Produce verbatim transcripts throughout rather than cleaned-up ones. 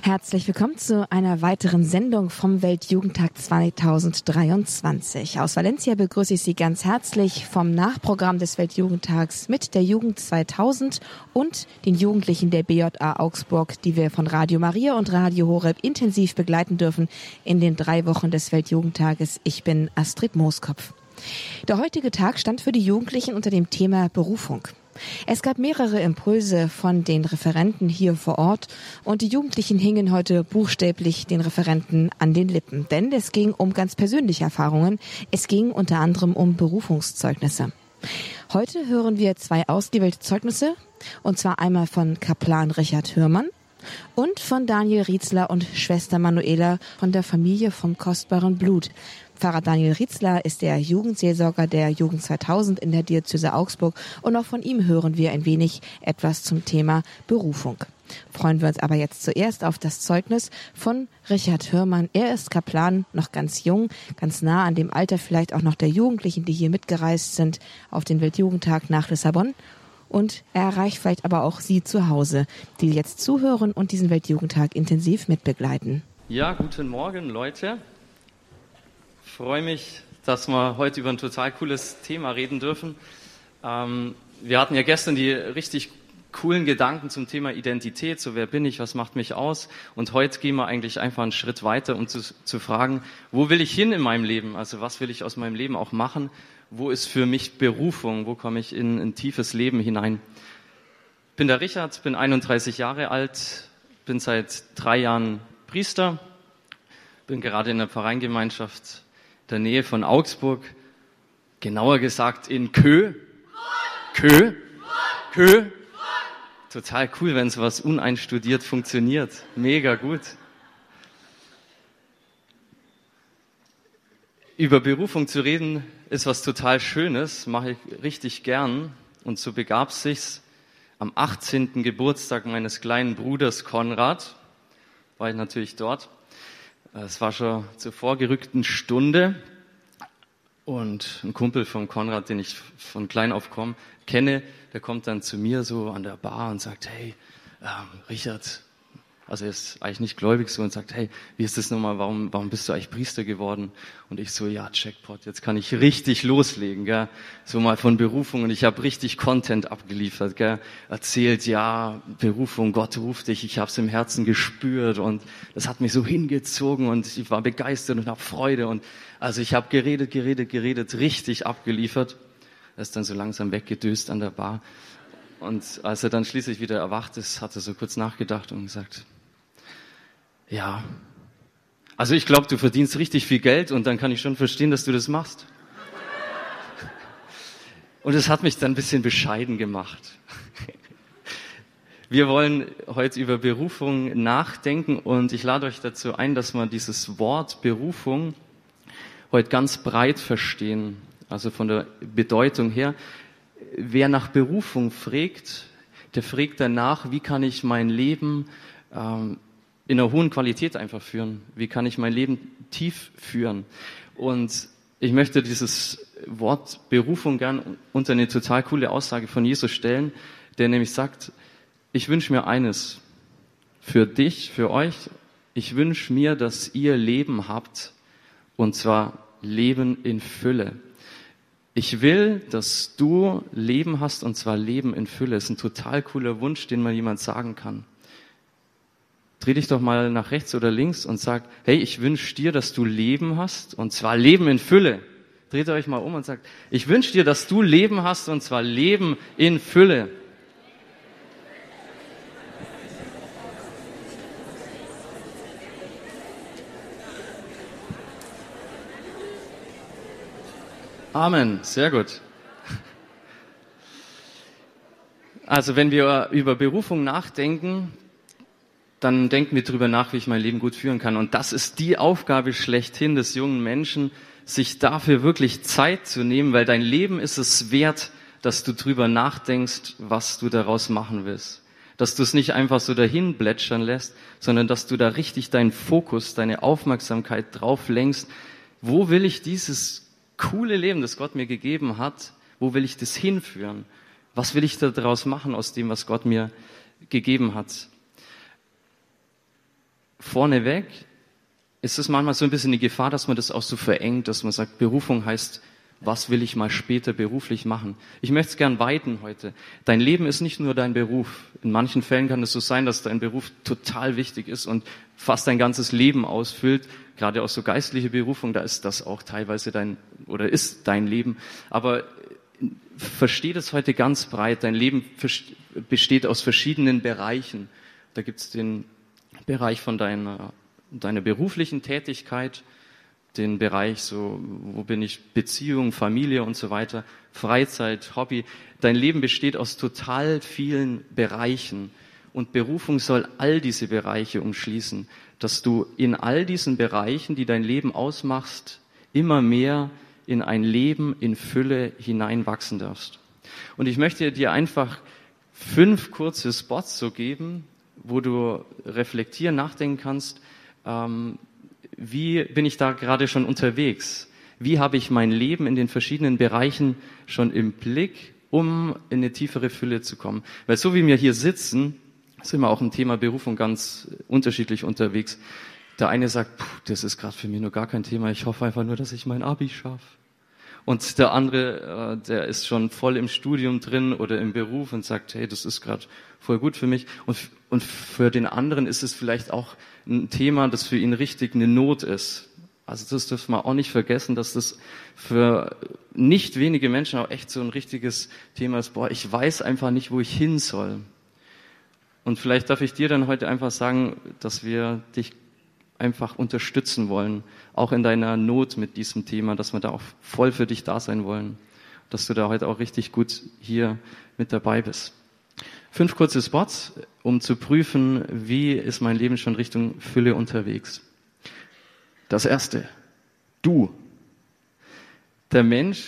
Herzlich willkommen zu einer weiteren Sendung vom Weltjugendtag zweitausenddreiundzwanzig. Aus Valencia begrüße ich Sie ganz herzlich vom Nachprogramm des Weltjugendtags mit der Jugend zweitausend und den Jugendlichen der B J A Augsburg, die wir von Radio Maria und Radio Horeb intensiv begleiten dürfen in den drei Wochen des Weltjugendtages. Ich bin Astrid Mooskopf. Der heutige Tag stand für die Jugendlichen unter dem Thema Berufung. Es gab mehrere Impulse von den Referenten hier vor Ort und die Jugendlichen hingen heute buchstäblich den Referenten an den Lippen. Denn es ging um ganz persönliche Erfahrungen. Es ging unter anderem um Berufungszeugnisse. Heute hören wir zwei ausgewählte Zeugnisse, und zwar einmal von Kaplan Richard Hörmann und von Daniel Rietzler und Schwester Manuela von der Familie vom kostbaren Blut. Pfarrer Daniel Rietzler ist der Jugendseelsorger der Jugend zweitausend in der Diözese Augsburg und auch von ihm hören wir ein wenig etwas zum Thema Berufung. Freuen wir uns aber jetzt zuerst auf das Zeugnis von Richard Hörmann. Er ist Kaplan, noch ganz jung, ganz nah an dem Alter vielleicht auch noch der Jugendlichen, die hier mitgereist sind auf den Weltjugendtag nach Lissabon. Und er erreicht vielleicht aber auch Sie zu Hause, die jetzt zuhören und diesen Weltjugendtag intensiv mitbegleiten. Ja, guten Morgen, Leute. Ich freue mich, dass wir heute über ein total cooles Thema reden dürfen. Ähm, wir hatten ja gestern die richtig coolen Gedanken zum Thema Identität, so wer bin ich, was macht mich aus? Und heute gehen wir eigentlich einfach einen Schritt weiter, um zu, zu fragen, wo will ich hin in meinem Leben? Also was will ich aus meinem Leben auch machen? Wo ist für mich Berufung? Wo komme ich in ein tiefes Leben hinein? Ich bin der Richard, bin einunddreißig Jahre alt, bin seit drei Jahren Priester, bin gerade in der Pfarreiengemeinschaft der Nähe von Augsburg, genauer gesagt in Kö. Kö. Kö. Total cool, wenn sowas uneinstudiert funktioniert. Mega gut. Über Berufung zu reden ist was total Schönes, mache ich richtig gern. Und so begab es sich am achtzehnten Geburtstag meines kleinen Bruders Konrad, war ich natürlich dort. Es war schon zur vorgerückten Stunde und ein Kumpel von Konrad, den ich von klein auf komm, kenne, der kommt dann zu mir so an der Bar und sagt, hey, ähm, Richard, also er ist eigentlich nicht gläubig so und sagt, hey, wie ist das nochmal, warum, warum bist du eigentlich Priester geworden? Und ich so, ja, Jackpot, jetzt kann ich richtig loslegen, gell? So mal von Berufung und ich habe richtig Content abgeliefert, gell? Erzählt, ja, Berufung, Gott ruft dich, ich habe es im Herzen gespürt und das hat mich so hingezogen und ich war begeistert und habe Freude und also ich habe geredet, geredet, geredet, richtig abgeliefert. Er ist dann so langsam weggedöst an der Bar und als er dann schließlich wieder erwacht ist, hat er so kurz nachgedacht und gesagt, ja, also ich glaube, du verdienst richtig viel Geld und dann kann ich schon verstehen, dass du das machst. Und es hat mich dann ein bisschen bescheiden gemacht. Wir wollen heute über Berufung nachdenken und ich lade euch dazu ein, dass wir dieses Wort Berufung heute ganz breit verstehen, also von der Bedeutung her. Wer nach Berufung fragt, der fragt danach, wie kann ich mein Leben ähm, in einer hohen Qualität einfach führen? Wie kann ich mein Leben tief führen? Und ich möchte dieses Wort Berufung gern unter eine total coole Aussage von Jesus stellen, der nämlich sagt, ich wünsche mir eines für dich, für euch. Ich wünsche mir, dass ihr Leben habt, und zwar Leben in Fülle. Ich will, dass du Leben hast, und zwar Leben in Fülle. Das ist ein total cooler Wunsch, den mal jemand sagen kann. Dreh dich doch mal nach rechts oder links und sag, hey, ich wünsche dir, dass du Leben hast, und zwar Leben in Fülle. Dreht euch mal um und sagt, ich wünsche dir, dass du Leben hast, und zwar Leben in Fülle. Amen, sehr gut. Also wenn wir über Berufung nachdenken, dann denken wir darüber nach, wie ich mein Leben gut führen kann. Und das ist die Aufgabe schlechthin des jungen Menschen, sich dafür wirklich Zeit zu nehmen, weil dein Leben ist es wert, dass du drüber nachdenkst, was du daraus machen willst. Dass du es nicht einfach so dahin plätschern lässt, sondern dass du da richtig deinen Fokus, deine Aufmerksamkeit drauf lenkst. Wo will ich dieses coole Leben, das Gott mir gegeben hat, wo will ich das hinführen? Was will ich daraus machen aus dem, was Gott mir gegeben hat? vorneweg ist es manchmal so ein bisschen die Gefahr, dass man das auch so verengt, dass man sagt, Berufung heißt, was will ich mal später beruflich machen? Ich möchte es gern weiten heute. Dein Leben ist nicht nur dein Beruf. In manchen Fällen kann es so sein, dass dein Beruf total wichtig ist und fast dein ganzes Leben ausfüllt. Gerade auch so geistliche Berufung, da ist das auch teilweise dein, oder ist dein Leben. Aber versteh das heute ganz breit. Dein Leben besteht aus verschiedenen Bereichen. Da gibt es den Bereich von deiner, deiner beruflichen Tätigkeit, den Bereich so, wo bin ich, Beziehung, Familie und so weiter, Freizeit, Hobby. Dein Leben besteht aus total vielen Bereichen und Berufung soll all diese Bereiche umschließen, dass du in all diesen Bereichen, die dein Leben ausmachst, immer mehr in ein Leben in Fülle hineinwachsen darfst. Und ich möchte dir einfach fünf kurze Spots so geben, wo du reflektieren, nachdenken kannst, ähm, wie bin ich da gerade schon unterwegs? Wie habe ich mein Leben in den verschiedenen Bereichen schon im Blick, um in eine tiefere Fülle zu kommen? Weil so wie wir hier sitzen, sind wir auch im Thema Berufung ganz unterschiedlich unterwegs. Der eine sagt, puh, das ist gerade für mich nur gar kein Thema, ich hoffe einfach nur, dass ich mein Abi schaffe. Und der andere, der ist schon voll im Studium drin oder im Beruf und sagt, hey, das ist gerade voll gut für mich. Und, und für den anderen ist es vielleicht auch ein Thema, das für ihn richtig eine Not ist. Also das dürfen wir auch nicht vergessen, dass das für nicht wenige Menschen auch echt so ein richtiges Thema ist. Boah, ich weiß einfach nicht, wo ich hin soll. Und vielleicht darf ich dir dann heute einfach sagen, dass wir dich einfach unterstützen wollen, auch in deiner Not mit diesem Thema, dass wir da auch voll für dich da sein wollen, dass du da heute auch richtig gut hier mit dabei bist. Fünf kurze Spots, um zu prüfen, wie ist mein Leben schon Richtung Fülle unterwegs. Das erste, du. Der Mensch,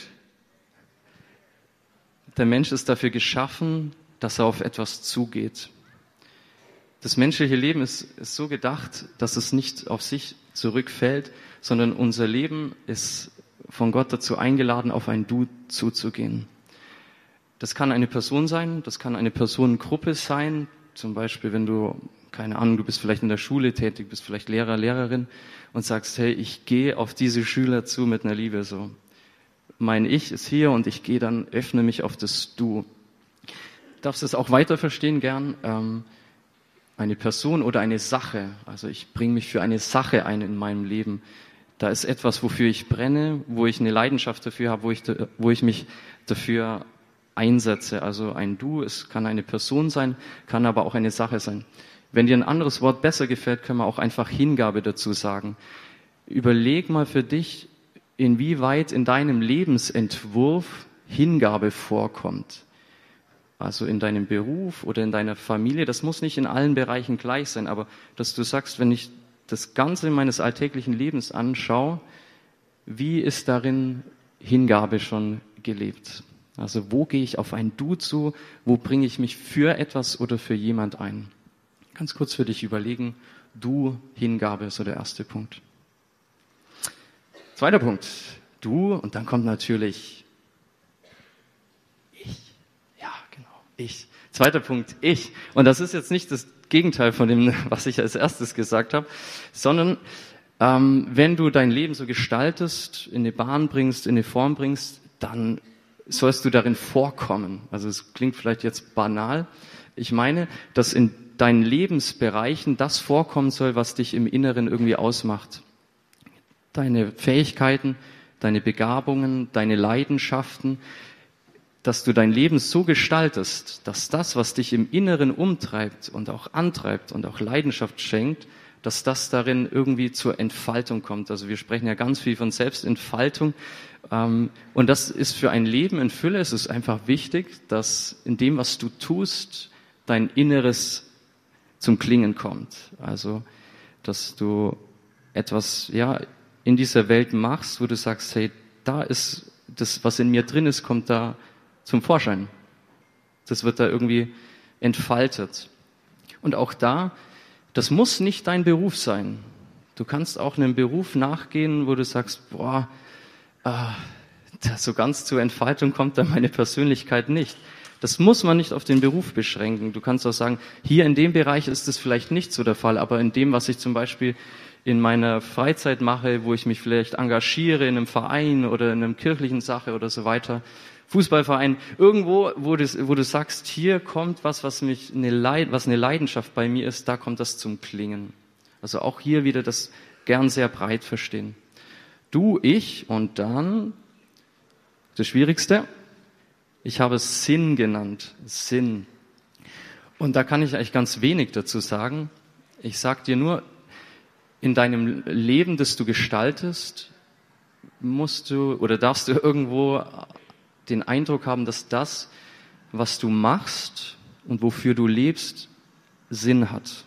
der Mensch ist dafür geschaffen, dass er auf etwas zugeht. Das menschliche Leben ist, ist so gedacht, dass es nicht auf sich zurückfällt, sondern unser Leben ist von Gott dazu eingeladen, auf ein Du zuzugehen. Das kann eine Person sein, das kann eine Personengruppe sein, zum Beispiel, wenn du, keine Ahnung, du bist vielleicht in der Schule tätig, bist vielleicht Lehrer, Lehrerin und sagst, hey, ich gehe auf diese Schüler zu mit einer Liebe, so. Mein Ich ist hier und ich gehe dann, öffne mich auf das Du. Du darfst es auch weiter verstehen gern, ähm, eine Person oder eine Sache, also ich bringe mich für eine Sache ein in meinem Leben. Da ist etwas, wofür ich brenne, wo ich eine Leidenschaft dafür habe, wo ich, wo ich mich dafür einsetze. Also ein Du, es kann eine Person sein, kann aber auch eine Sache sein. Wenn dir ein anderes Wort besser gefällt, können wir auch einfach Hingabe dazu sagen. Überleg mal für dich, inwieweit in deinem Lebensentwurf Hingabe vorkommt. Also in deinem Beruf oder in deiner Familie, das muss nicht in allen Bereichen gleich sein, aber dass du sagst, wenn ich das Ganze meines alltäglichen Lebens anschaue, wie ist darin Hingabe schon gelebt? Also wo gehe ich auf ein Du zu, wo bringe ich mich für etwas oder für jemand ein? Ganz kurz für dich überlegen, Du, Hingabe ist so der erste Punkt. Zweiter Punkt, Du und dann kommt natürlich Ich. Zweiter Punkt, ich. Und das ist jetzt nicht das Gegenteil von dem, was ich als erstes gesagt habe, sondern ähm, wenn du dein Leben so gestaltest, in eine Bahn bringst, in eine Form bringst, dann sollst du darin vorkommen. Also es klingt vielleicht jetzt banal. Ich meine, dass in deinen Lebensbereichen das vorkommen soll, was dich im Inneren irgendwie ausmacht. Deine Fähigkeiten, deine Begabungen, deine Leidenschaften, dass du dein Leben so gestaltest, dass das, was dich im Inneren umtreibt und auch antreibt und auch Leidenschaft schenkt, dass das darin irgendwie zur Entfaltung kommt. Also wir sprechen ja ganz viel von Selbstentfaltung. Und das ist für ein Leben in Fülle, es ist einfach wichtig, dass in dem, was du tust, dein Inneres zum Klingen kommt. Also, dass du etwas, ja, in dieser Welt machst, wo du sagst, hey, da ist das, was in mir drin ist, kommt da zum Vorschein. Das wird da irgendwie entfaltet. Und auch da, das muss nicht dein Beruf sein. Du kannst auch einem Beruf nachgehen, wo du sagst, boah, äh, so ganz zur Entfaltung kommt da meine Persönlichkeit nicht. Das muss man nicht auf den Beruf beschränken. Du kannst auch sagen, hier in dem Bereich ist das vielleicht nicht so der Fall, aber in dem, was ich zum Beispiel in meiner Freizeit mache, wo ich mich vielleicht engagiere in einem Verein oder in einer kirchlichen Sache oder so weiter, Fußballverein, irgendwo, wo du, wo du sagst, hier kommt was, was mich eine Leid, was eine Leidenschaft bei mir ist, da kommt das zum Klingen. Also auch hier wieder das gern sehr breit verstehen. Du, ich und dann das Schwierigste. Ich habe es Sinn genannt. Sinn. Und da kann ich eigentlich ganz wenig dazu sagen. Ich sag dir nur, in deinem Leben, das du gestaltest, musst du oder darfst du irgendwo den Eindruck haben, dass das, was du machst und wofür du lebst, Sinn hat.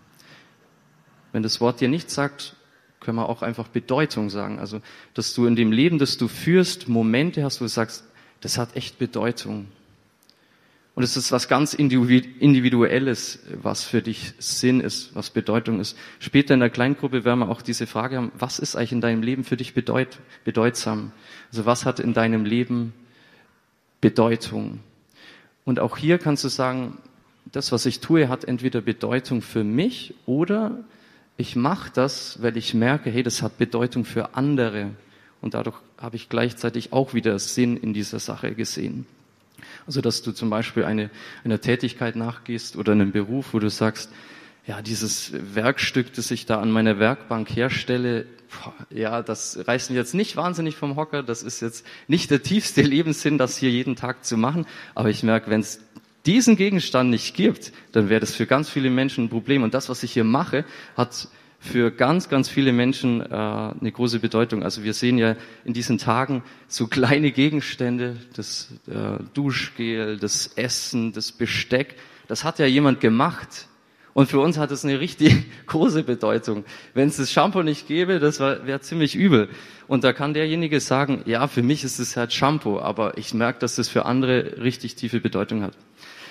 Wenn das Wort dir nichts sagt, können wir auch einfach Bedeutung sagen. Also, dass du in dem Leben, das du führst, Momente hast, wo du sagst, das hat echt Bedeutung. Und es ist was ganz Individuelles, was für dich Sinn ist, was Bedeutung ist. Später in der Kleingruppe werden wir auch diese Frage haben, was ist eigentlich in deinem Leben für dich bedeut, bedeutsam? Also was hat in deinem Leben Bedeutung? Und auch hier kannst du sagen, das, was ich tue, hat entweder Bedeutung für mich oder ich mache das, weil ich merke, hey, das hat Bedeutung für andere. Und dadurch habe ich gleichzeitig auch wieder Sinn in dieser Sache gesehen. Also, dass du zum Beispiel eine, einer Tätigkeit nachgehst oder einem Beruf, wo du sagst, ja, dieses Werkstück, das ich da an meiner Werkbank herstelle, ja, das reißt mich jetzt nicht wahnsinnig vom Hocker. Das ist jetzt nicht der tiefste Lebenssinn, das hier jeden Tag zu machen. Aber ich merke, wenn es diesen Gegenstand nicht gibt, dann wäre das für ganz viele Menschen ein Problem. Und das, was ich hier mache, hat für ganz, ganz viele Menschen äh, eine große Bedeutung. Also wir sehen ja in diesen Tagen so kleine Gegenstände, das äh, Duschgel, das Essen, das Besteck, das hat ja jemand gemacht. Und für uns hat es eine richtig große Bedeutung. Wenn es das Shampoo nicht gäbe, das wäre ziemlich übel. Und da kann derjenige sagen, ja, für mich ist es halt Shampoo, aber ich merke, dass das für andere richtig tiefe Bedeutung hat.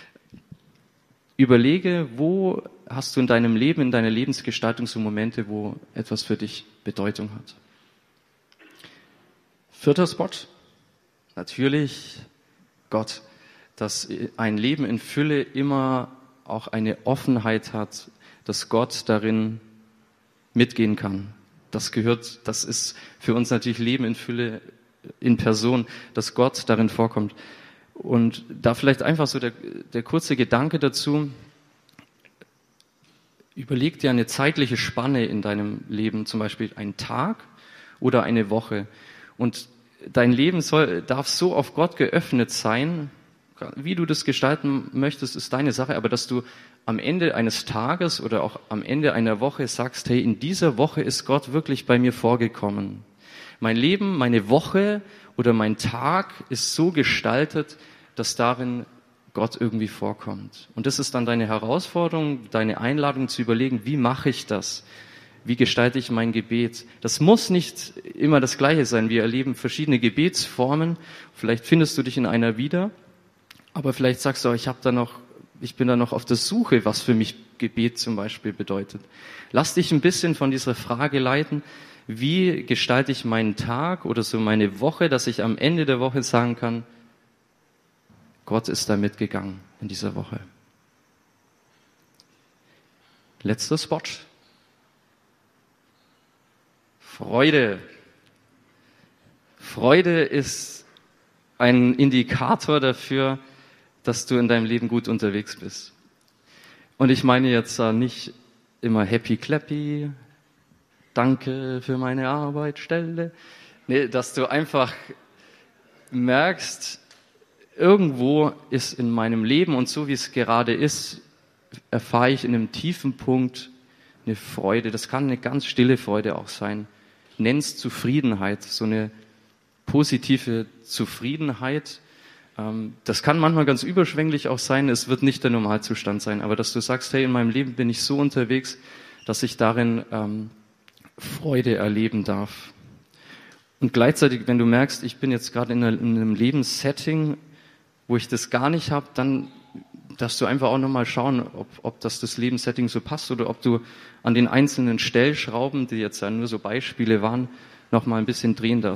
Überlege, wo hast du in deinem Leben, in deiner Lebensgestaltung so Momente, wo etwas für dich Bedeutung hat. Vierter Spot, natürlich Gott, dass ein Leben in Fülle immer auch eine Offenheit hat, dass Gott darin mitgehen kann. Das gehört, das ist für uns natürlich Leben in Fülle in Person, dass Gott darin vorkommt. Und da vielleicht einfach so der, der kurze Gedanke dazu. Überleg dir eine zeitliche Spanne in deinem Leben, zum Beispiel einen Tag oder eine Woche. Und dein Leben soll, darf so auf Gott geöffnet sein, wie du das gestalten möchtest, ist deine Sache, aber dass du am Ende eines Tages oder auch am Ende einer Woche sagst, hey, in dieser Woche ist Gott wirklich bei mir vorgekommen. Mein Leben, meine Woche oder mein Tag ist so gestaltet, dass darin Gott irgendwie vorkommt. Und das ist dann deine Herausforderung, deine Einladung zu überlegen, wie mache ich das? Wie gestalte ich mein Gebet? Das muss nicht immer das Gleiche sein. Wir erleben verschiedene Gebetsformen. Vielleicht findest du dich in einer wieder, aber vielleicht sagst du auch, ich habe da noch, ich bin da noch auf der Suche, was für mich Gebet zum Beispiel bedeutet. Lass dich ein bisschen von dieser Frage leiten, wie gestalte ich meinen Tag oder so meine Woche, dass ich am Ende der Woche sagen kann, Gott ist da mitgegangen in dieser Woche. Letzter Spot. Freude. Freude ist ein Indikator dafür, dass du in deinem Leben gut unterwegs bist. Und ich meine jetzt nicht immer happy clappy, danke für meine Arbeitsstelle. Nee, dass du einfach merkst, irgendwo ist in meinem Leben und so wie es gerade ist, erfahre ich in einem tiefen Punkt eine Freude. Das kann eine ganz stille Freude auch sein. Nenn's Zufriedenheit, so eine positive Zufriedenheit. Das kann manchmal ganz überschwänglich auch sein, es wird nicht der Normalzustand sein, aber dass du sagst, hey, in meinem Leben bin ich so unterwegs, dass ich darin ähm, Freude erleben darf. Und gleichzeitig, wenn du merkst, ich bin jetzt gerade in, in einem Lebenssetting, wo ich das gar nicht habe, dann darfst du einfach auch nochmal schauen, ob, ob das das Lebenssetting so passt oder ob du an den einzelnen Stellschrauben, die jetzt ja nur so Beispiele waren, nochmal ein bisschen drehen darfst.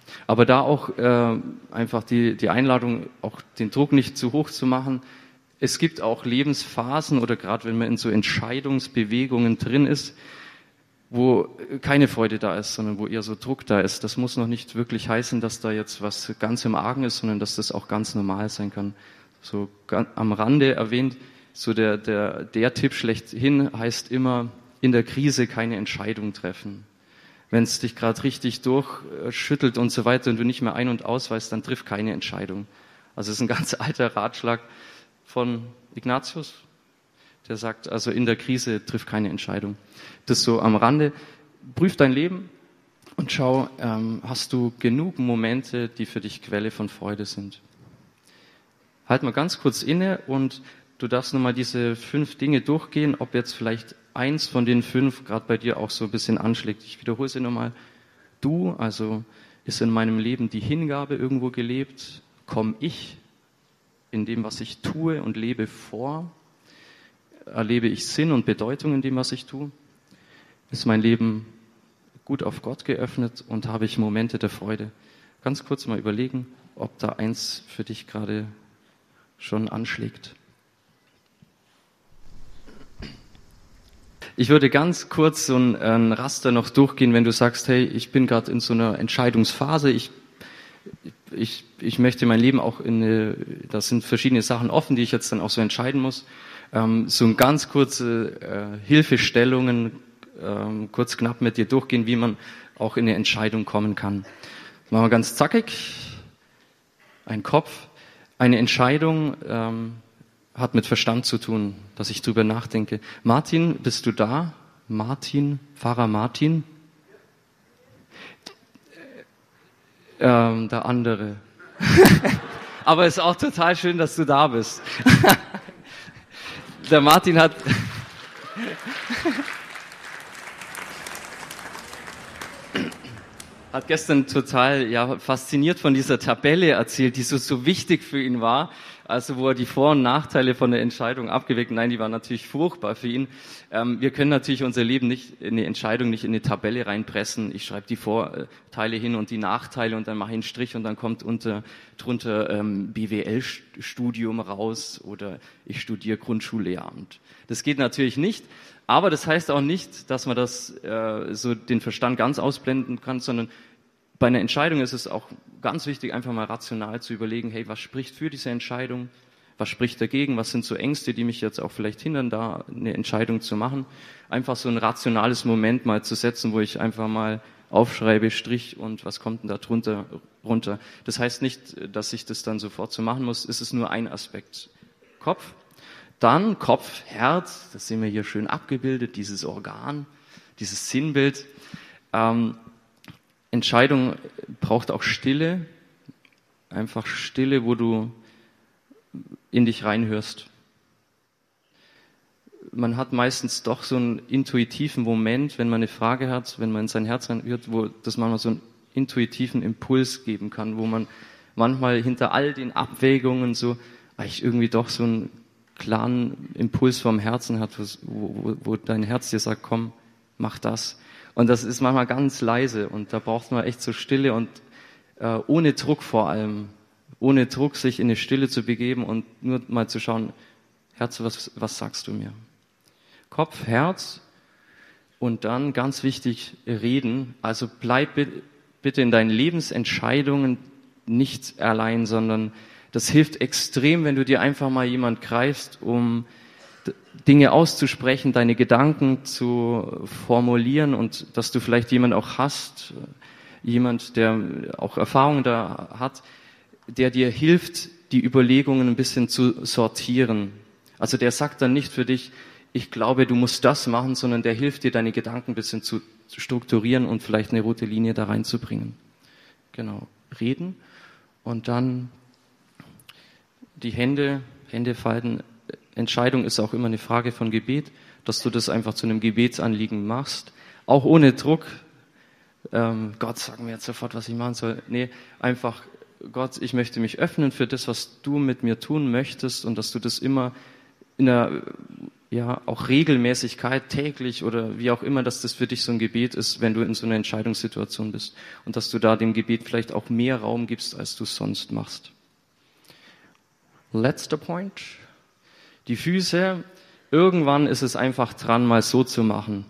Aber da auch äh, einfach die, die Einladung, auch den Druck nicht zu hoch zu machen. Es gibt auch Lebensphasen oder gerade wenn man in so Entscheidungsbewegungen drin ist, wo keine Freude da ist, sondern wo eher so Druck da ist. Das muss noch nicht wirklich heißen, dass da jetzt was ganz im Argen ist, sondern dass das auch ganz normal sein kann. So ganz am Rande erwähnt, so der, der, der Tipp schlechthin heißt immer, in der Krise keine Entscheidung treffen. Wenn es dich gerade richtig durchschüttelt und so weiter und du nicht mehr ein- und aus weißt, dann triff keine Entscheidung. Also es ist ein ganz alter Ratschlag von Ignatius, der sagt, also in der Krise triff keine Entscheidung. Das so am Rande. Prüf dein Leben und schau, ähm, hast du genug Momente, die für dich Quelle von Freude sind. Halt mal ganz kurz inne und du darfst nochmal diese fünf Dinge durchgehen, ob jetzt vielleicht eins von den fünf gerade bei dir auch so ein bisschen anschlägt. Ich wiederhole sie nochmal. Du, also ist in meinem Leben die Hingabe irgendwo gelebt? Komm ich in dem, was ich tue und lebe vor? Erlebe ich Sinn und Bedeutung in dem, was ich tue? Ist mein Leben gut auf Gott geöffnet und habe ich Momente der Freude? Ganz kurz mal überlegen, ob da eins für dich gerade schon anschlägt. Ich würde ganz kurz so ein, ein Raster noch durchgehen, wenn du sagst, hey, ich bin gerade in so einer Entscheidungsphase, ich, ich, ich möchte mein Leben auch in eine, da sind verschiedene Sachen offen, die ich jetzt dann auch so entscheiden muss. Ähm, so ein ganz kurze äh, Hilfestellungen, ähm, kurz knapp mit dir durchgehen, wie man auch in eine Entscheidung kommen kann. Das machen wir ganz zackig. Ein Kopf. Eine Entscheidung ähm, hat mit Verstand zu tun, dass ich drüber nachdenke. Martin, bist du da? Martin, Pfarrer Martin? Ähm, der andere. Aber es ist auch total schön, dass du da bist. Der Martin hat... hat gestern total ja, fasziniert von dieser Tabelle erzählt, die so, so wichtig für ihn war. Also wo er die Vor- und Nachteile von der Entscheidung abgewegt, nein, die war natürlich furchtbar für ihn. Ähm, wir können natürlich unser Leben nicht in eine Entscheidung nicht in eine Tabelle reinpressen. Ich schreibe die Vorteile hin und die Nachteile und dann mache ich einen Strich und dann kommt unter drunter ähm, B W L-Studium raus oder ich studiere Grundschullehramt. Das geht natürlich nicht. Aber das heißt auch nicht, dass man das äh, so den Verstand ganz ausblenden kann, sondern bei einer Entscheidung ist es auch ganz wichtig, einfach mal rational zu überlegen, hey, was spricht für diese Entscheidung? Was spricht dagegen? Was sind so Ängste, die mich jetzt auch vielleicht hindern, da eine Entscheidung zu machen? Einfach so ein rationales Moment mal zu setzen, wo ich einfach mal aufschreibe, Strich und was kommt denn da drunter runter? Das heißt nicht, dass ich das dann sofort so machen muss. Es ist nur ein Aspekt. Kopf. Dann Kopf, Herz, das sehen wir hier schön abgebildet, dieses Organ, dieses Sinnbild. Ähm, Entscheidung braucht auch Stille, einfach Stille, wo du in dich reinhörst. Man hat meistens doch so einen intuitiven Moment, wenn man eine Frage hat, wenn man in sein Herz reinhört, wo das manchmal so einen intuitiven Impuls geben kann, wo man manchmal hinter all den Abwägungen so eigentlich irgendwie doch so einen klaren Impuls vom Herzen hat, wo, wo, wo dein Herz dir sagt, komm, mach das. Und das ist manchmal ganz leise und da braucht man echt so Stille und äh, ohne Druck vor allem, ohne Druck sich in eine Stille zu begeben und nur mal zu schauen, Herz, was, was sagst du mir? Kopf, Herz und dann ganz wichtig, reden. Also bleib bitte in deinen Lebensentscheidungen nicht allein, sondern das hilft extrem, wenn du dir einfach mal jemand greifst, um Dinge auszusprechen, deine Gedanken zu formulieren und dass du vielleicht jemand auch hast, jemand, der auch Erfahrung da hat, der dir hilft, die Überlegungen ein bisschen zu sortieren. Also der sagt dann nicht für dich, ich glaube, du musst das machen, sondern der hilft dir, deine Gedanken ein bisschen zu strukturieren und vielleicht eine rote Linie da reinzubringen. Genau, reden und dann die Hände, Hände falten. Entscheidung ist auch immer eine Frage von Gebet, dass du das einfach zu einem Gebetsanliegen machst, auch ohne Druck. Ähm, Gott, sag mir jetzt sofort, was ich machen soll. Nee, einfach, Gott, ich möchte mich öffnen für das, was du mit mir tun möchtest und dass du das immer in einer ja, auch Regelmäßigkeit, täglich oder wie auch immer, dass das für dich so ein Gebet ist, wenn du in so einer Entscheidungssituation bist und dass du da dem Gebet vielleicht auch mehr Raum gibst, als du es sonst machst. Letzter Point. Die Füße. Irgendwann ist es einfach dran, mal so zu machen.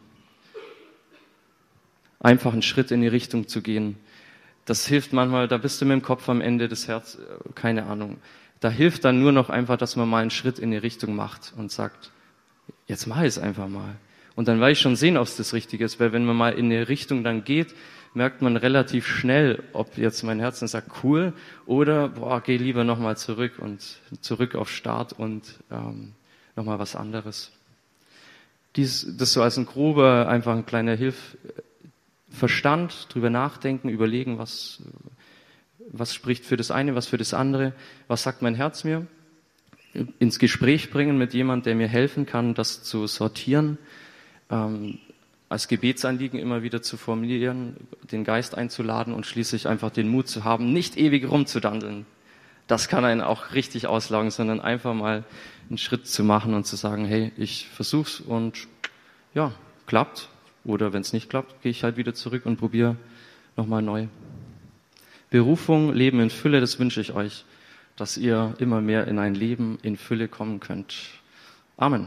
Einfach einen Schritt in die Richtung zu gehen. Das hilft manchmal, da bist du mit dem Kopf am Ende des Herzens, keine Ahnung. Da hilft dann nur noch einfach, dass man mal einen Schritt in die Richtung macht und sagt, jetzt mach ich es einfach mal. Und dann werde ich schon sehen, ob es das Richtige ist, weil wenn man mal in die Richtung dann geht, merkt man relativ schnell, ob jetzt mein Herz dann sagt, cool, oder boah, geh lieber nochmal zurück und zurück auf Start und ähm, nochmal was anderes. Dies, das so als ein grober, einfach ein kleiner Hilf, Verstand, drüber nachdenken, überlegen, was, was spricht für das eine, was für das andere, was sagt mein Herz mir, ins Gespräch bringen mit jemandem, der mir helfen kann, das zu sortieren, ähm, als Gebetsanliegen immer wieder zu formulieren, den Geist einzuladen und schließlich einfach den Mut zu haben, nicht ewig rumzudandeln. Das kann einen auch richtig auslaugen, sondern einfach mal einen Schritt zu machen und zu sagen, hey, ich versuch's und ja, klappt. Oder wenn es nicht klappt, gehe ich halt wieder zurück und probiere nochmal neu. Berufung, Leben in Fülle, das wünsche ich euch, dass ihr immer mehr in ein Leben in Fülle kommen könnt. Amen.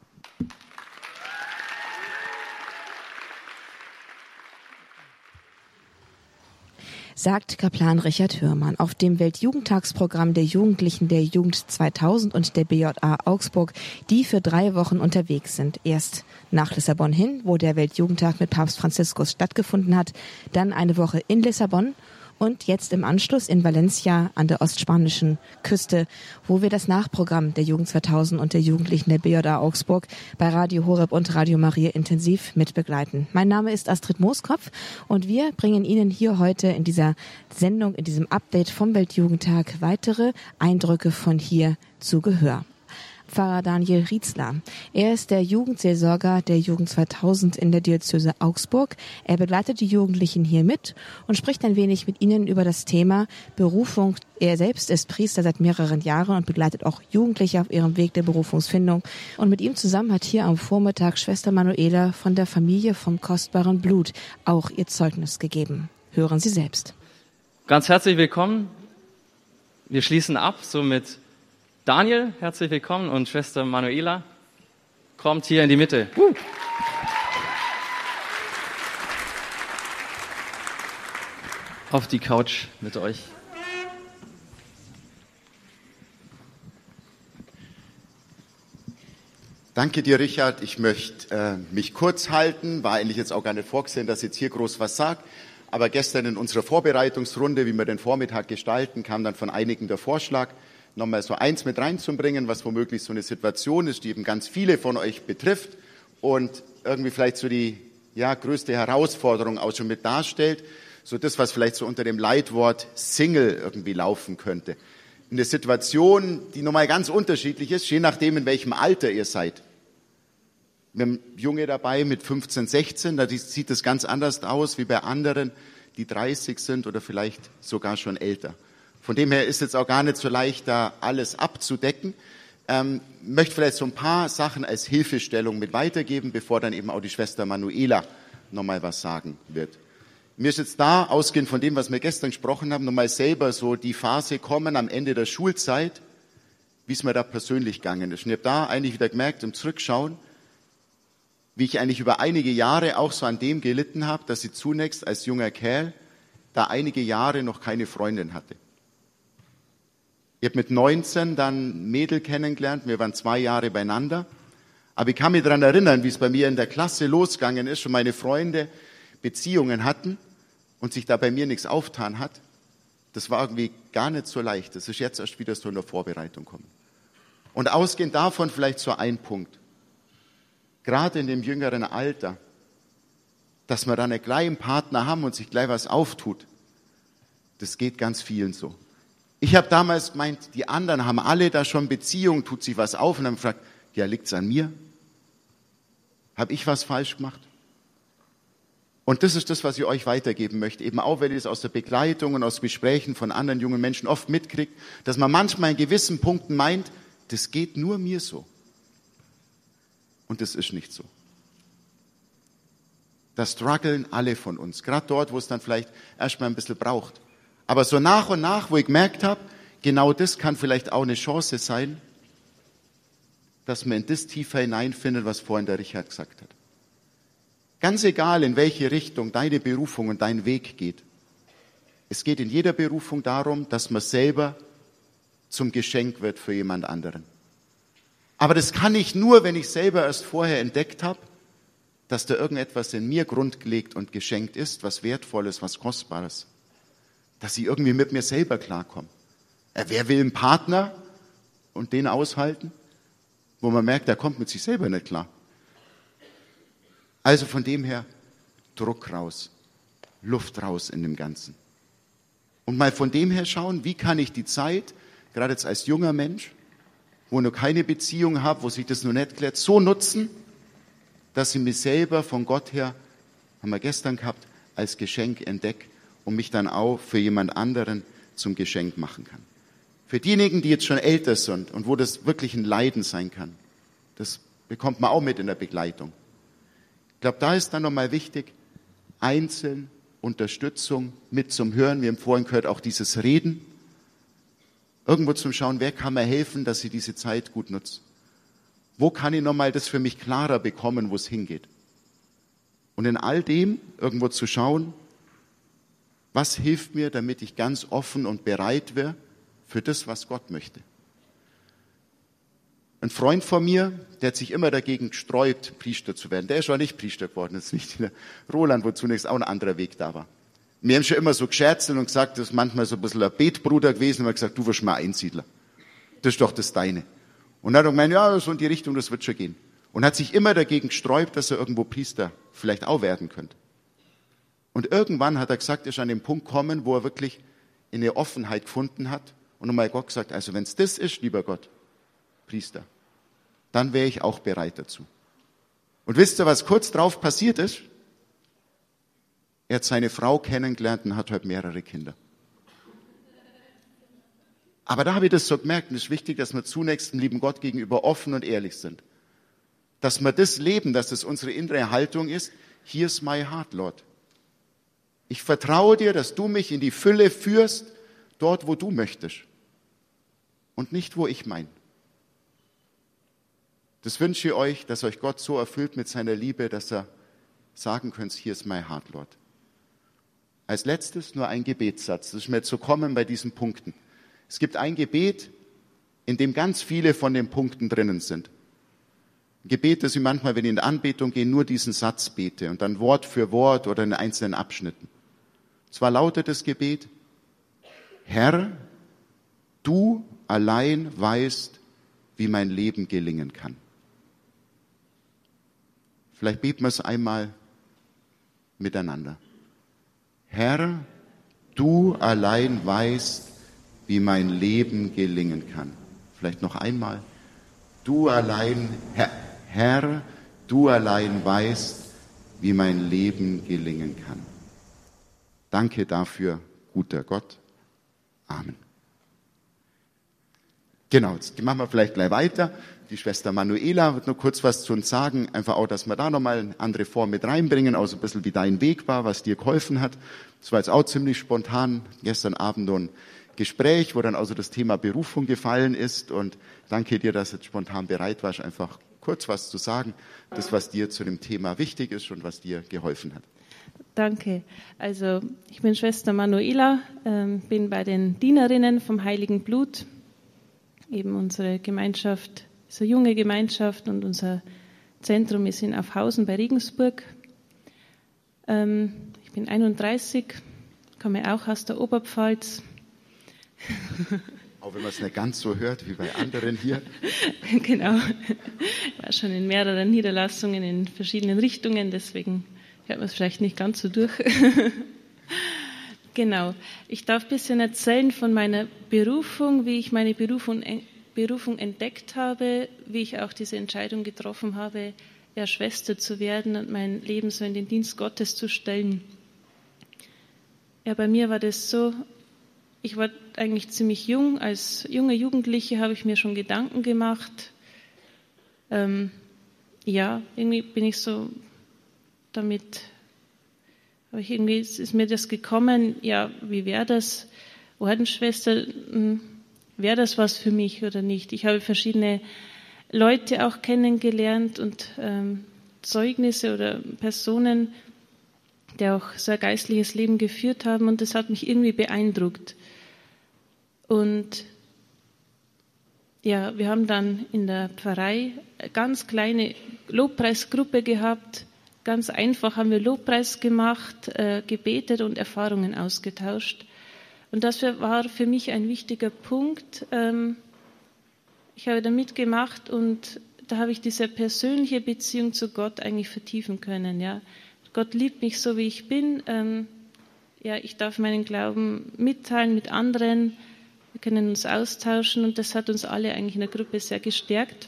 Sagt Kaplan Richard Hörmann auf dem Weltjugendtagsprogramm der Jugendlichen der Jugend zweitausend und der B J A Augsburg, die für drei Wochen unterwegs sind. Erst nach Lissabon hin, wo der Weltjugendtag mit Papst Franziskus stattgefunden hat, dann eine Woche in Lissabon und jetzt im Anschluss in Valencia an der ostspanischen Küste, wo wir das Nachprogramm der Jugend zweitausend und der Jugendlichen der B J A Augsburg bei Radio Horeb und Radio Maria intensiv mitbegleiten. Mein Name ist Astrid Mooskopf und wir bringen Ihnen hier heute in dieser Sendung, in diesem Update vom Weltjugendtag weitere Eindrücke von hier zu Gehör. Pfarrer Daniel Rietzler. Er ist der Jugendseelsorger der Jugend zweitausend in der Diözese Augsburg. Er begleitet die Jugendlichen hier mit und spricht ein wenig mit ihnen über das Thema Berufung. Er selbst ist Priester seit mehreren Jahren und begleitet auch Jugendliche auf ihrem Weg der Berufungsfindung. Und mit ihm zusammen hat hier am Vormittag Schwester Manuela von der Familie vom kostbaren Blut auch ihr Zeugnis gegeben. Hören Sie selbst. Ganz herzlich willkommen. Wir schließen ab so mit Daniel, herzlich willkommen, und Schwester Manuela kommt hier in die Mitte. Uh. Auf die Couch mit euch. Danke dir, Richard. Ich möchte äh, mich kurz halten. War eigentlich jetzt auch gar nicht vorgesehen, dass ich jetzt hier groß was sage. Aber gestern in unserer Vorbereitungsrunde, wie wir den Vormittag gestalten, kam dann von einigen der Vorschlag, nochmal so eins mit reinzubringen, was womöglich so eine Situation ist, die eben ganz viele von euch betrifft und irgendwie vielleicht so die ja, größte Herausforderung auch schon mit darstellt. So das, was vielleicht so unter dem Leitwort Single irgendwie laufen könnte. Eine Situation, die nochmal ganz unterschiedlich ist, je nachdem, in welchem Alter ihr seid. Wir haben Junge dabei mit fünfzehn, sechzehn, da sieht es ganz anders aus wie bei anderen, die dreißig sind oder vielleicht sogar schon älter. Von dem her ist es jetzt auch gar nicht so leicht, da alles abzudecken. Ähm, möchte vielleicht so ein paar Sachen als Hilfestellung mit weitergeben, bevor dann eben auch die Schwester Manuela nochmal was sagen wird. Mir ist jetzt da, ausgehend von dem, was wir gestern gesprochen haben, nochmal selber so die Phase kommen am Ende der Schulzeit, wie es mir da persönlich gegangen ist. Und ich habe da eigentlich wieder gemerkt, im Zurückschauen, wie ich eigentlich über einige Jahre auch so an dem gelitten habe, dass ich zunächst als junger Kerl da einige Jahre noch keine Freundin hatte. Ich habe mit neunzehn dann ein Mädel kennengelernt, wir waren zwei Jahre beieinander. Aber ich kann mich daran erinnern, wie es bei mir in der Klasse losgegangen ist und meine Freunde Beziehungen hatten und sich da bei mir nichts aufgetan hat. Das war irgendwie gar nicht so leicht. Das ist jetzt erst wieder so in der Vorbereitung kommen. Und ausgehend davon vielleicht so ein Punkt. Gerade in dem jüngeren Alter, dass wir dann einen kleinen Partner haben und sich gleich was auftut, das geht ganz vielen so. Ich habe damals gemeint, die anderen haben alle da schon Beziehungen, tut sich was auf und dann gefragt, ja, liegt's an mir? Habe ich was falsch gemacht? Und das ist das, was ich euch weitergeben möchte, eben auch, weil ihr es aus der Begleitung und aus Gesprächen von anderen jungen Menschen oft mitkriegt, dass man manchmal in gewissen Punkten meint, das geht nur mir so. Und das ist nicht so. Da strugglen alle von uns, gerade dort, wo es dann vielleicht erstmal ein bisschen braucht. Aber so nach und nach, wo ich gemerkt habe, genau das kann vielleicht auch eine Chance sein, dass man in das tiefer hineinfindet, was vorhin der Richard gesagt hat. Ganz egal, in welche Richtung deine Berufung und dein Weg geht. Es geht in jeder Berufung darum, dass man selber zum Geschenk wird für jemand anderen. Aber das kann ich nur, wenn ich selber erst vorher entdeckt habe, dass da irgendetwas in mir grundgelegt und geschenkt ist, was Wertvolles, was Kostbares. Dass ich irgendwie mit mir selber klarkomme. Wer will einen Partner und den aushalten, wo man merkt, der kommt mit sich selber nicht klar. Also von dem her Druck raus, Luft raus in dem Ganzen. Und mal von dem her schauen, wie kann ich die Zeit, gerade jetzt als junger Mensch, wo ich noch keine Beziehung habe, wo sich das noch nicht klärt, so nutzen, dass ich mich selber von Gott her, haben wir gestern gehabt, als Geschenk entdecke und mich dann auch für jemand anderen zum Geschenk machen kann. Für diejenigen, die jetzt schon älter sind und wo das wirklich ein Leiden sein kann, das bekommt man auch mit in der Begleitung. Ich glaube, da ist dann nochmal wichtig, einzeln Unterstützung mit zum Hören. Wir haben vorhin gehört, auch dieses Reden. Irgendwo zum Schauen, wer kann mir helfen, dass ich diese Zeit gut nutze? Wo kann ich nochmal das für mich klarer bekommen, wo es hingeht? Und in all dem irgendwo zu schauen, was hilft mir, damit ich ganz offen und bereit wäre für das, was Gott möchte. Ein Freund von mir, der hat sich immer dagegen gesträubt, Priester zu werden. Der ist schon nicht Priester geworden, das ist nicht der Roland, wo zunächst auch ein anderer Weg da war. Wir haben schon immer so gescherzelt und gesagt, das ist manchmal so ein bisschen ein Betbruder gewesen, und wir haben gesagt, du wirst mal Einsiedler. Das ist doch das Deine. Und er hat gemeint, ja, so in die Richtung, das wird schon gehen. Und hat sich immer dagegen gesträubt, dass er irgendwo Priester vielleicht auch werden könnte. Und irgendwann hat er gesagt, er ist an den Punkt gekommen, wo er wirklich in eine Offenheit gefunden hat und nochmal Gott gesagt, also wenn es das ist, lieber Gott, Priester, dann wäre ich auch bereit dazu. Und wisst ihr, was kurz drauf passiert ist? Er hat seine Frau kennengelernt und hat heute mehrere Kinder. Aber da habe ich das so gemerkt, und es ist wichtig, dass wir zunächst dem lieben Gott gegenüber offen und ehrlich sind. Dass wir das leben, dass das unsere innere Haltung ist, here's my heart, Lord. Ich vertraue dir, dass du mich in die Fülle führst, dort, wo du möchtest. Und nicht, wo ich mein. Das wünsche ich euch, dass euch Gott so erfüllt mit seiner Liebe, dass er sagen könnt, here's my heart, Lord. Als letztes nur ein Gebetssatz. Das ist mir zu kommen bei diesen Punkten. Es gibt ein Gebet, in dem ganz viele von den Punkten drinnen sind. Ein Gebet, das ich manchmal, wenn ich in die Anbetung gehe, nur diesen Satz bete und dann Wort für Wort oder in einzelnen Abschnitten. Und zwar lautet das Gebet, Herr, du allein weißt, wie mein Leben gelingen kann. Vielleicht beten wir es einmal miteinander. Herr, du allein weißt, wie mein Leben gelingen kann. Vielleicht noch einmal. Du allein, Herr, Herr, du allein weißt, wie mein Leben gelingen kann. Danke dafür, guter Gott. Amen. Genau, jetzt machen wir vielleicht gleich weiter. Die Schwester Manuela wird noch kurz was zu uns sagen. Einfach auch, dass wir da nochmal eine andere Form mit reinbringen, auch so ein bisschen wie dein Weg war, was dir geholfen hat. Das war jetzt auch ziemlich spontan. Gestern Abend noch ein Gespräch, wo dann also das Thema Berufung gefallen ist. Und danke dir, dass du jetzt spontan bereit warst, einfach kurz was zu sagen. Das, was dir zu dem Thema wichtig ist und was dir geholfen hat. Danke. Also ich bin Schwester Manuela, ähm, bin bei den Dienerinnen vom Heiligen Blut. Eben unsere Gemeinschaft ist eine junge Gemeinschaft und unser Zentrum ist in Aufhausen bei Regensburg. Ähm, ich bin einunddreißig, komme auch aus der Oberpfalz. Auch wenn man es nicht ganz so hört wie bei anderen hier. Genau. Ich war schon in mehreren Niederlassungen in verschiedenen Richtungen, deswegen hört man es vielleicht nicht ganz so durch. Genau. Ich darf ein bisschen erzählen von meiner Berufung, wie ich meine Berufung, Berufung entdeckt habe, wie ich auch diese Entscheidung getroffen habe, ja, Schwester zu werden und mein Leben so in den Dienst Gottes zu stellen. Ja, bei mir war das so, ich war eigentlich ziemlich jung. Als junge Jugendliche habe ich mir schon Gedanken gemacht, ähm, ja, irgendwie bin ich so damit, aber ich irgendwie ist mir das gekommen, ja, wie wäre das, Ordensschwester, wäre das was für mich oder nicht? Ich habe verschiedene Leute auch kennengelernt und ähm, Zeugnisse oder Personen, die auch so ein geistliches Leben geführt haben, und das hat mich irgendwie beeindruckt. Und ja, wir haben dann in der Pfarrei eine ganz kleine Lobpreisgruppe gehabt. Ganz einfach haben wir Lobpreis gemacht, äh, gebetet und Erfahrungen ausgetauscht. Und das war für mich ein wichtiger Punkt. Ähm, ich habe da mitgemacht und da habe ich diese persönliche Beziehung zu Gott eigentlich vertiefen können. Ja. Gott liebt mich so, wie ich bin. Ähm, ja, ich darf meinen Glauben mitteilen mit anderen. Wir können uns austauschen und das hat uns alle eigentlich in der Gruppe sehr gestärkt.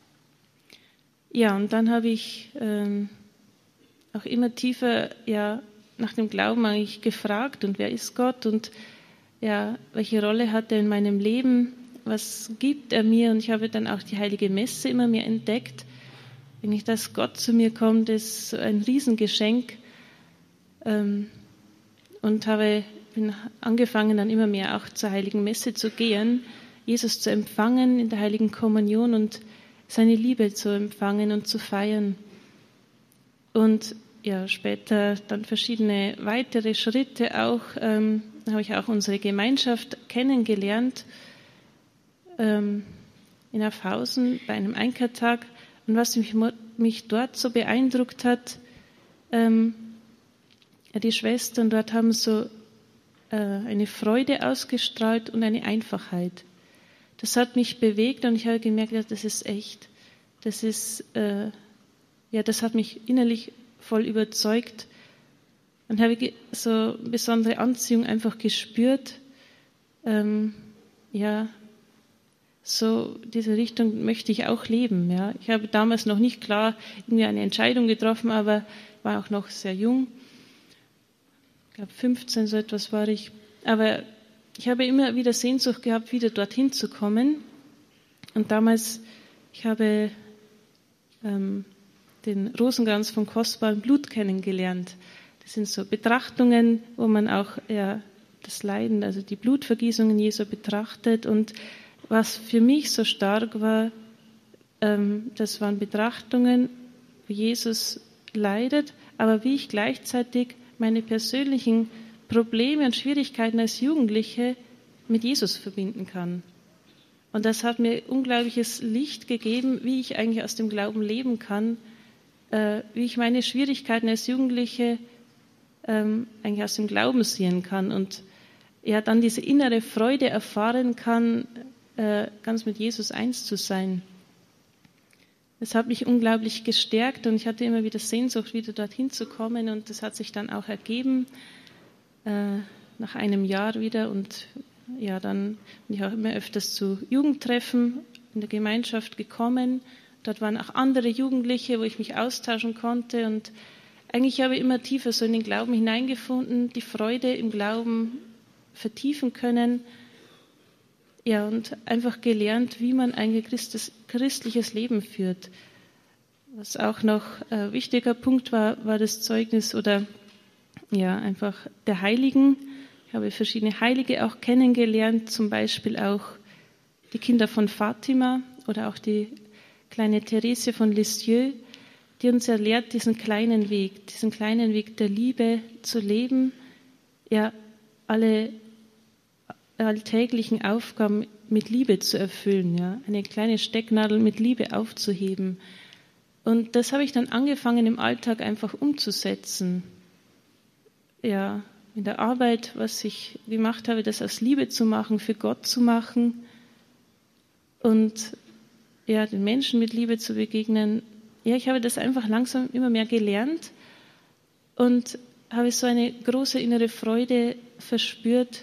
Ja, und dann habe ich ähm, auch immer tiefer ja, nach dem Glauben eigentlich gefragt, und wer ist Gott und ja, welche Rolle hat er in meinem Leben, was gibt er mir? Und ich habe dann auch die Heilige Messe immer mehr entdeckt. Eigentlich, dass Gott zu mir kommt, ist so ein Riesengeschenk. Ähm, und habe bin angefangen, dann immer mehr auch zur Heiligen Messe zu gehen, Jesus zu empfangen in der Heiligen Kommunion und seine Liebe zu empfangen und zu feiern. Und ja, später dann verschiedene weitere Schritte auch, ähm, habe ich auch unsere Gemeinschaft kennengelernt, ähm, in Afhausen bei einem Einkehrtag. Und was mich, mich dort so beeindruckt hat, ähm, die Schwestern dort haben so äh, eine Freude ausgestrahlt und eine Einfachheit. Das hat mich bewegt und ich habe gemerkt, ja, das ist echt. Das ist, äh, ja, das hat mich innerlich voll überzeugt. Und habe so eine besondere Anziehung einfach gespürt. Ähm, ja, so diese Richtung möchte ich auch leben. Ja. Ich habe damals noch nicht klar irgendwie eine Entscheidung getroffen, aber war auch noch sehr jung. Ich glaube fünfzehn, so etwas war ich. Aber ich habe immer wieder Sehnsucht gehabt, wieder dorthin zu kommen. Und damals, ich habe ähm, den Rosenkranz vom kostbaren Blut kennengelernt. Das sind so Betrachtungen, wo man auch ja, das Leiden, also die Blutvergießungen Jesu betrachtet. Und was für mich so stark war, ähm, das waren Betrachtungen, wie Jesus leidet, aber wie ich gleichzeitig meine persönlichen Probleme und Schwierigkeiten als Jugendliche mit Jesus verbinden kann. Und das hat mir unglaubliches Licht gegeben, wie ich eigentlich aus dem Glauben leben kann, äh, wie ich meine Schwierigkeiten als Jugendliche ähm, eigentlich aus dem Glauben sehen kann und ja dann diese innere Freude erfahren kann, äh, ganz mit Jesus eins zu sein. Das hat mich unglaublich gestärkt und ich hatte immer wieder Sehnsucht, wieder dorthin zu kommen, und das hat sich dann auch ergeben, äh, nach einem Jahr wieder. Und ja, dann bin ich auch immer öfters zu Jugendtreffen in der Gemeinschaft gekommen. Dort waren auch andere Jugendliche, wo ich mich austauschen konnte, und eigentlich habe ich immer tiefer so in den Glauben hineingefunden, die Freude im Glauben vertiefen können. Ja, und einfach gelernt, wie man ein Christus, christliches Leben führt. Was auch noch ein wichtiger Punkt war, war das Zeugnis oder ja, einfach der Heiligen. Ich habe verschiedene Heilige auch kennengelernt, zum Beispiel auch die Kinder von Fatima oder auch die kleine Therese von Lisieux, die uns ja lehrt, diesen kleinen Weg, diesen kleinen Weg der Liebe zu leben, ja, alle alltäglichen Aufgaben mit Liebe zu erfüllen, ja, eine kleine Stecknadel mit Liebe aufzuheben. Und das habe ich dann angefangen im Alltag einfach umzusetzen. Ja, in der Arbeit, was ich gemacht habe, das aus Liebe zu machen, für Gott zu machen und ja, den Menschen mit Liebe zu begegnen. Ja, ich habe das einfach langsam immer mehr gelernt und habe so eine große innere Freude verspürt,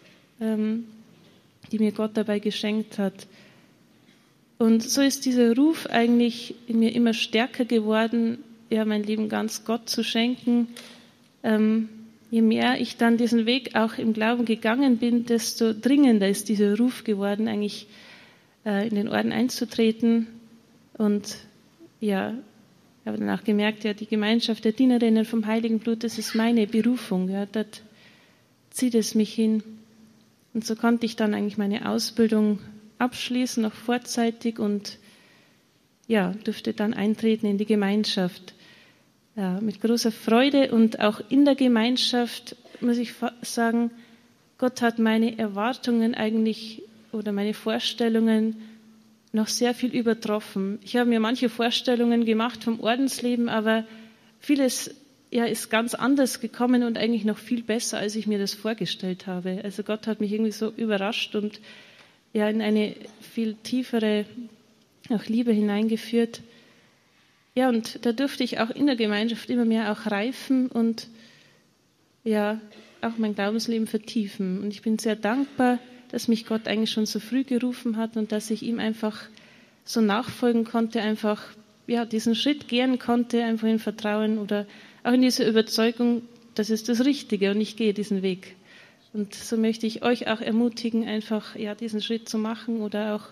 die mir Gott dabei geschenkt hat. Und so ist dieser Ruf eigentlich in mir immer stärker geworden, ja, mein Leben ganz Gott zu schenken. Ähm, je mehr ich dann diesen Weg auch im Glauben gegangen bin, desto dringender ist dieser Ruf geworden, eigentlich äh, in den Orden einzutreten und ja, Ich habe dann auch gemerkt, ja, die Gemeinschaft der Dienerinnen vom Heiligen Blut, das ist meine Berufung. Ja, dort zieht es mich hin. Und so konnte ich dann eigentlich meine Ausbildung abschließen, noch vorzeitig, und ja, durfte dann eintreten in die Gemeinschaft. Ja, mit großer Freude, und auch in der Gemeinschaft muss ich sagen, Gott hat meine Erwartungen eigentlich oder meine Vorstellungen noch sehr viel übertroffen. Ich habe mir manche Vorstellungen gemacht vom Ordensleben, aber vieles ja, ist ganz anders gekommen und eigentlich noch viel besser, als ich mir das vorgestellt habe. Also Gott hat mich irgendwie so überrascht und ja, in eine viel tiefere auch Liebe hineingeführt. Ja, und da durfte ich auch in der Gemeinschaft immer mehr auch reifen und ja, auch mein Glaubensleben vertiefen. Und ich bin sehr dankbar, dass mich Gott eigentlich schon so früh gerufen hat und dass ich ihm einfach so nachfolgen konnte, einfach ja, diesen Schritt gehen konnte, einfach in Vertrauen oder auch in dieser Überzeugung, das ist das Richtige und ich gehe diesen Weg. Und so möchte ich euch auch ermutigen, einfach ja, diesen Schritt zu machen oder auch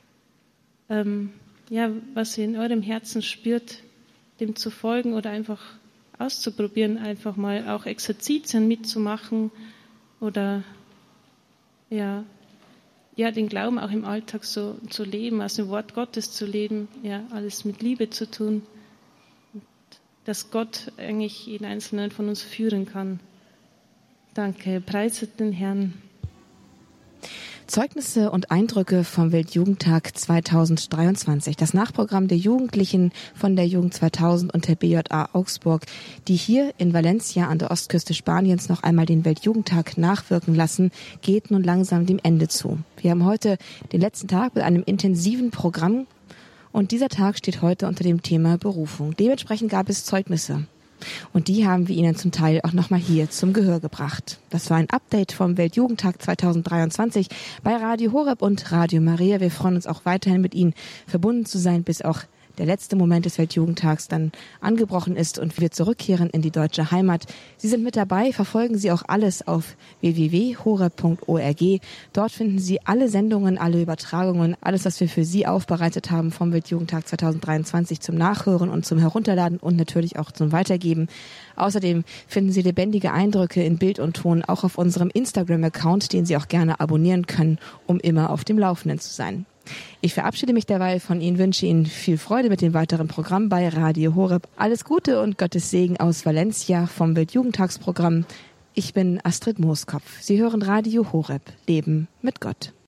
ähm, ja, was ihr in eurem Herzen spürt, dem zu folgen oder einfach auszuprobieren, einfach mal auch Exerzitien mitzumachen oder ja, ja, den Glauben auch im Alltag so zu leben, aus dem Wort Gottes zu leben, ja, alles mit Liebe zu tun, und dass Gott eigentlich jeden Einzelnen von uns führen kann. Danke, preiset den Herrn. Zeugnisse und Eindrücke vom Weltjugendtag zweitausenddreiundzwanzig, das Nachprogramm der Jugendlichen von der Jugend zweitausend und der B J A Augsburg, die hier in Valencia an der Ostküste Spaniens noch einmal den Weltjugendtag nachwirken lassen, geht nun langsam dem Ende zu. Wir haben heute den letzten Tag mit einem intensiven Programm und dieser Tag steht heute unter dem Thema Berufung. Dementsprechend gab es Zeugnisse. Und die haben wir Ihnen zum Teil auch nochmal hier zum Gehör gebracht. Das war ein Update vom Weltjugendtag zweitausenddreiundzwanzig bei Radio Horeb und Radio Maria. Wir freuen uns auch weiterhin mit Ihnen verbunden zu sein, bis auch der letzte Moment des Weltjugendtags dann angebrochen ist und wir zurückkehren in die deutsche Heimat. Sie sind mit dabei, verfolgen Sie auch alles auf w w w punkt horeb punkt org. Dort finden Sie alle Sendungen, alle Übertragungen, alles, was wir für Sie aufbereitet haben vom Weltjugendtag zweitausenddreiundzwanzig zum Nachhören und zum Herunterladen und natürlich auch zum Weitergeben. Außerdem finden Sie lebendige Eindrücke in Bild und Ton auch auf unserem Instagram-Account, den Sie auch gerne abonnieren können, um immer auf dem Laufenden zu sein. Ich verabschiede mich derweil von Ihnen, wünsche Ihnen viel Freude mit dem weiteren Programm bei Radio Horeb. Alles Gute und Gottes Segen aus Valencia vom Weltjugendtagsprogramm. Ich bin Astrid Mooskopf. Sie hören Radio Horeb, Leben mit Gott.